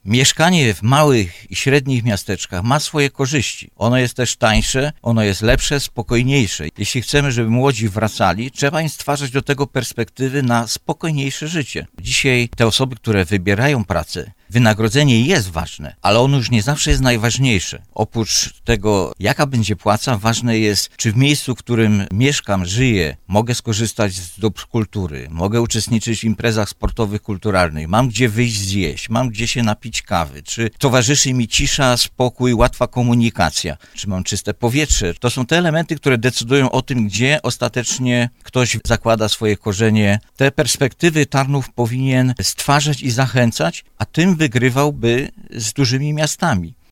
Mieszkanie w małych i średnich miasteczkach ma swoje korzyści. Ono jest też tańsze, ono jest lepsze, spokojniejsze. Jeśli chcemy, żeby młodzi wracali, trzeba im stwarzać do tego perspektywy na spokojniejsze życie. Dzisiaj te osoby, które wybierają pracę, wynagrodzenie jest ważne, ale ono już nie zawsze jest najważniejsze. Oprócz tego, jaka będzie płaca, ważne jest, czy w miejscu, w którym mieszkam, żyję, mogę skorzystać z dóbr kultury, mogę uczestniczyć w imprezach sportowych, kulturalnych, mam gdzie wyjść zjeść, mam gdzie się napić kawy, czy towarzyszy mi cisza, spokój, łatwa komunikacja, czy mam czyste powietrze. To są te elementy, które decydują o tym, gdzie ostatecznie ktoś zakłada swoje korzenie. Te perspektywy Tarnów powinien stwarzać i zachęcać, a tym wygrywałby z dużymi miastami.